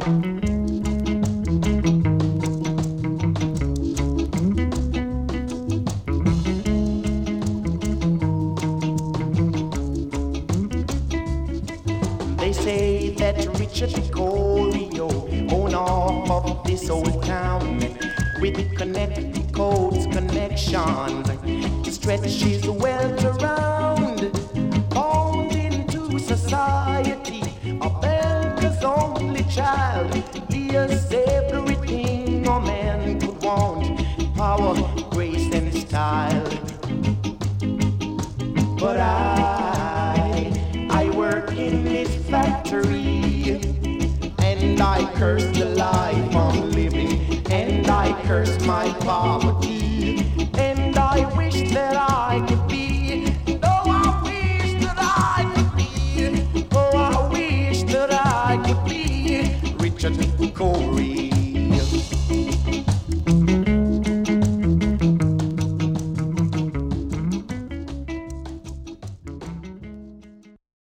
They say that Richard Corio own off of this old town with connect codes, connections, stretches the wealth around, bound into society. America's only child, he has everything a man could want: power, grace, and style. But I work in this factory, and I curse the life I'm living, and I curse my